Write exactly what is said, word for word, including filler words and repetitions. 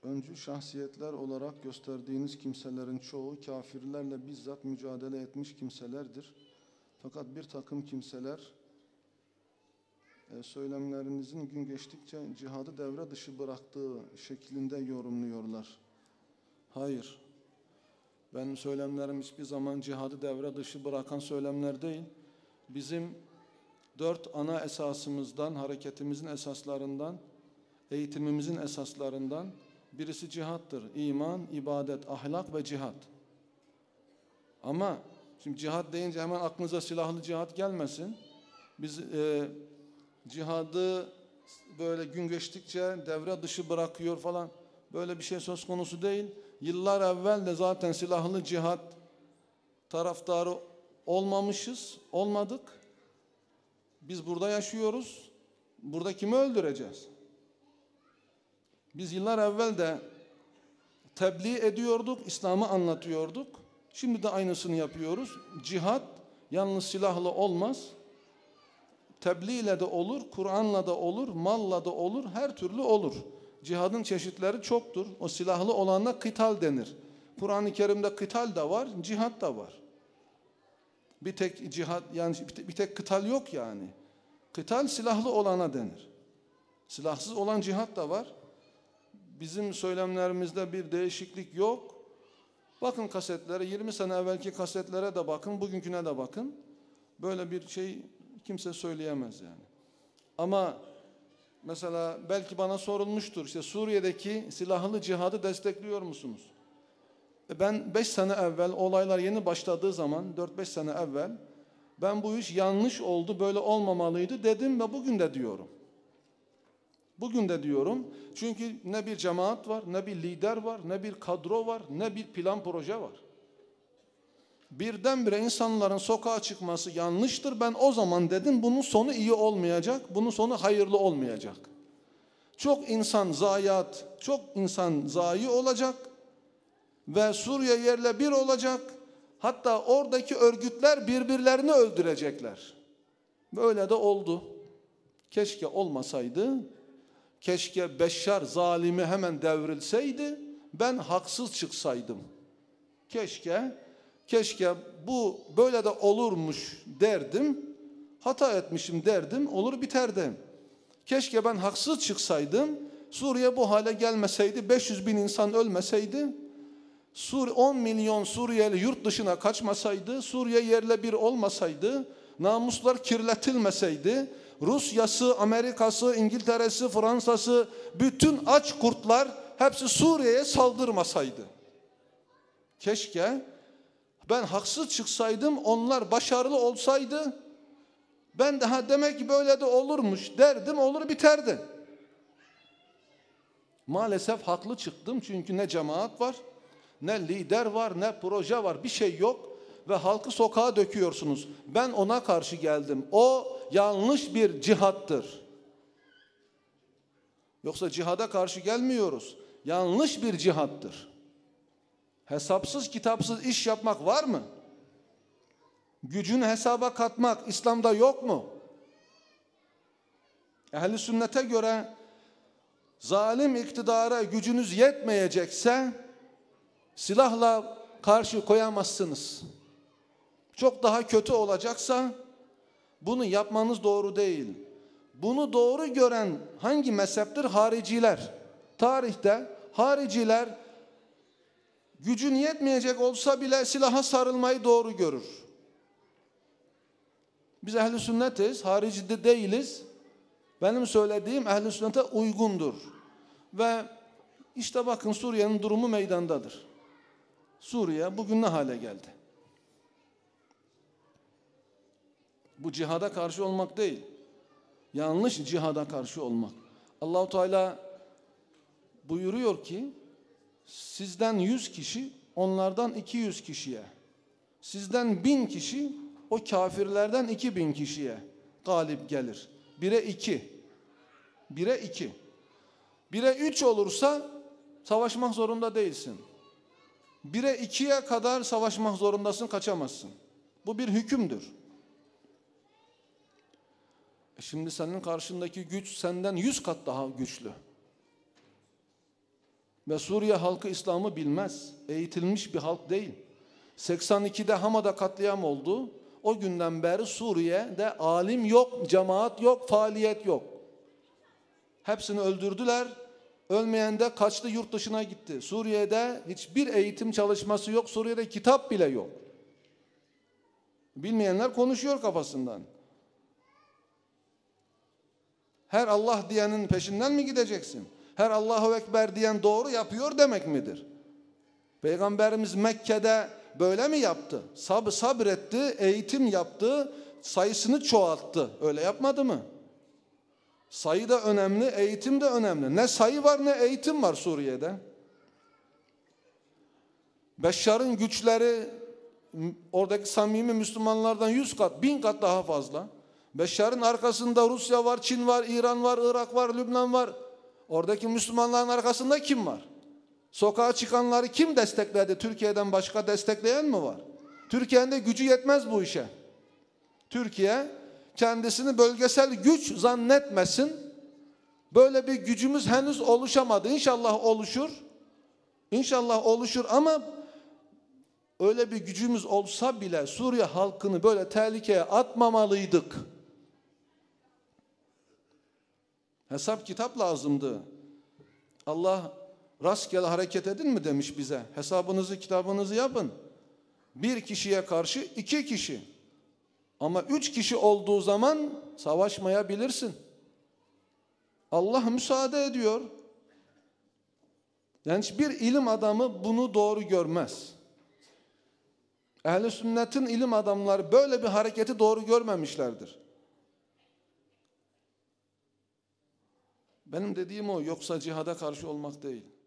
öncü şahsiyetler olarak gösterdiğiniz kimselerin çoğu kafirlerle bizzat mücadele etmiş kimselerdir. Fakat bir takım kimseler e, söylemlerinizin gün geçtikçe cihadı devre dışı bıraktığı şeklinde yorumluyorlar. Hayır. Benim söylemlerim hiçbir zaman cihadı devre dışı bırakan söylemler değil. Bizim dört ana esasımızdan, hareketimizin esaslarından, eğitimimizin esaslarından birisi cihattır. İman, ibadet, ahlak ve cihat. Ama şimdi cihat deyince hemen aklınıza silahlı cihat gelmesin. Biz e, cihadı böyle gün geçtikçe devre dışı bırakıyor falan, böyle bir şey söz konusu değil. Yıllar evvel de zaten silahlı cihat taraftarı olmamışız, olmadık. Biz burada yaşıyoruz. Burada kimi öldüreceğiz? Biz yıllar evvel de tebliğ ediyorduk, İslam'ı anlatıyorduk. Şimdi de aynısını yapıyoruz. Cihat yalnız silahla olmaz. Tebliğ ile de olur, Kur'an'la da olur, malla da olur, her türlü olur. Cihadın çeşitleri çoktur. O silahlı olana kıtal denir. Kur'an-ı Kerim'de kıtal da var, cihat da var. Bir tek cihat, yani bir tek kıtal yok yani. Kıtal silahlı olana denir. Silahsız olan cihat da var. Bizim söylemlerimizde bir değişiklik yok. Bakın kasetlere, yirmi sene evvelki kasetlere de bakın, bugünküne de bakın. Böyle bir şey kimse söyleyemez yani. Ama mesela belki bana sorulmuştur, işte Suriye'deki silahlı cihadı destekliyor musunuz? Ben beş sene evvel, olaylar yeni başladığı zaman, dört beş sene evvel, ben bu iş yanlış oldu, böyle olmamalıydı dedim ve bugün de diyorum. Bugün de diyorum. Çünkü ne bir cemaat var, ne bir lider var, ne bir kadro var, ne bir plan proje var. Birdenbire insanların sokağa çıkması yanlıştır. Ben o zaman dedim, bunun sonu iyi olmayacak, bunun sonu hayırlı olmayacak. Çok insan zayiat, çok insan zayi olacak ve Suriye yerle bir olacak. Hatta oradaki örgütler birbirlerini öldürecekler. Böyle de oldu. Keşke olmasaydı. Keşke Beşşar zalimi hemen devrilseydi. Ben haksız çıksaydım. Keşke, keşke bu böyle de olurmuş derdim. Hata etmişim derdim, olur biterdi. Keşke ben haksız çıksaydım. Suriye bu hale gelmeseydi, beş yüz bin insan ölmeseydi. on milyon Suriyeli yurt dışına kaçmasaydı, Suriye yerle bir olmasaydı, namuslar kirletilmeseydi, Rusya'sı, Amerika'sı, İngiltere'si, Fransa'sı, bütün aç kurtlar hepsi Suriye'ye saldırmasaydı. Keşke ben haksız çıksaydım, onlar başarılı olsaydı, ben daha demek ki böyle de olurmuş derdim, olur biterdi. Maalesef haklı çıktım çünkü ne cemaat var, ne lider var, ne proje var, bir şey yok ve halkı sokağa döküyorsunuz. Ben ona karşı geldim. O yanlış bir cihattır. Yoksa cihada karşı gelmiyoruz. Yanlış bir cihattır. Hesapsız kitapsız iş yapmak var mı? Gücünü hesaba katmak İslam'da yok mu? Ehl-i sünnete göre zalim iktidara gücünüz yetmeyecekse silahla karşı koyamazsınız. Çok daha kötü olacaksa bunu yapmanız doğru değil. Bunu doğru gören hangi mezheptir? Hariciler. Tarihte hariciler gücün yetmeyecek olsa bile silaha sarılmayı doğru görür. Biz ehl-i sünnetiz, haricide değiliz. Benim söylediğim ehl-i sünnete uygundur. Ve işte bakın Suriye'nin durumu meydandadır. Suriye bugün ne hale geldi? Bu cihada karşı olmak değil. Yanlış cihada karşı olmak. Allah-u Teala buyuruyor ki sizden yüz kişi onlardan iki yüz kişiye, sizden bin kişi o kafirlerden iki bin kişiye galip gelir. Bire iki. Bire iki. Bire üç olursa savaşmak zorunda değilsin. Bire ikiye kadar savaşmak zorundasın, kaçamazsın. Bu bir hükümdür. E şimdi senin karşındaki güç senden yüz kat daha güçlü. Ve Suriye halkı İslam'ı bilmez. Eğitilmiş bir halk değil. seksen ikide Hama'da katliam oldu. O günden beri Suriye'de alim yok, cemaat yok, faaliyet yok. Hepsini öldürdüler. Ölmeyen de kaçtı, yurt dışına gitti. Suriye'de hiçbir eğitim çalışması yok. Suriye'de kitap bile yok. Bilmeyenler konuşuyor kafasından. Her Allah diyenin peşinden mi gideceksin? Her Allahu Ekber diyen doğru yapıyor demek midir? Peygamberimiz Mekke'de böyle mi yaptı? Sab sabretti, eğitim yaptı, sayısını çoğalttı. Öyle yapmadı mı? Sayı da önemli, eğitim de önemli. Ne sayı var ne eğitim var Suriye'de. Beşşar'ın güçleri oradaki samimi Müslümanlardan yüz kat, bin kat daha fazla. Beşşar'ın arkasında Rusya var, Çin var, İran var, Irak var, Lübnan var. Oradaki Müslümanların arkasında kim var? Sokağa çıkanları kim destekledi? Türkiye'den başka destekleyen mi var? Türkiye'nin de gücü yetmez bu işe. Türkiye kendisini bölgesel güç zannetmesin. Böyle bir gücümüz henüz oluşamadı. İnşallah oluşur. İnşallah oluşur ama öyle bir gücümüz olsa bile Suriye halkını böyle tehlikeye atmamalıydık. Hesap kitap lazımdı. Allah rastgele hareket edin mi demiş bize. Hesabınızı kitabınızı yapın. Bir kişiye karşı iki kişi. Ama üç kişi olduğu zaman savaşmayabilirsin. Allah müsaade ediyor. Yani hiçbir ilim adamı bunu doğru görmez. Ehl-i sünnetin ilim adamları böyle bir hareketi doğru görmemişlerdir. Benim dediğim o, yoksa cihada karşı olmak değil.